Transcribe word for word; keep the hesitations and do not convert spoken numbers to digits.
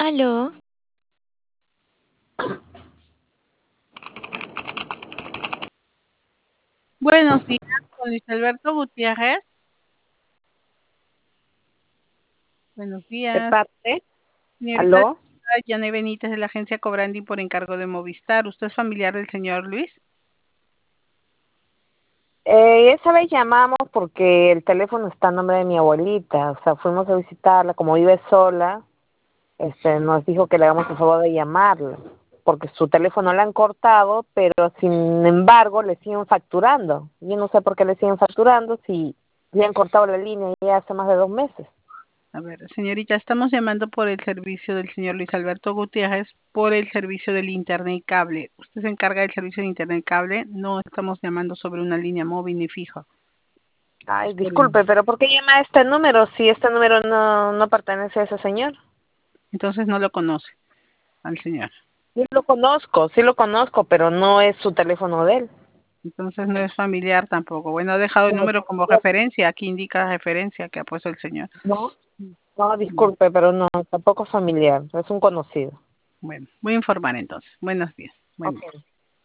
Aló, Buenos días, con Luis Alberto Gutiérrez. Buenos ¿De días, parte? señorita ¿Aló? Yaney Benítez de la agencia Cobrandi por encargo de Movistar. ¿Usted es familiar del señor Luis? Eh, esa vez llamamos porque el teléfono está a nombre de mi abuelita. O sea, fuimos a visitarla. Como vive sola, este, nos dijo que le hagamos el favor de llamarla. Porque su teléfono le han cortado, pero sin embargo le siguen facturando. Yo no sé por qué le siguen facturando si le han cortado la línea ya hace más de dos meses. A ver, señorita, estamos llamando por el servicio del señor Luis Alberto Gutiérrez por el servicio del Internet cable. ¿Usted se encarga del servicio de Internet cable? No estamos llamando sobre una línea móvil ni fija. Ay, Es por el- disculpe, pero ¿por qué llama a este número si este número no, no pertenece a ese señor? Entonces no lo conoce al señor. Sí lo conozco, sí lo conozco, pero no es su teléfono de él. Entonces no es familiar tampoco. Bueno, ha dejado el No, número como referencia. Aquí indica referencia que ha puesto el señor. no, no, Mm, disculpe, pero no, tampoco familiar, es un conocido. Bueno, voy a informar entonces. Buenos días. Buen día. Ok.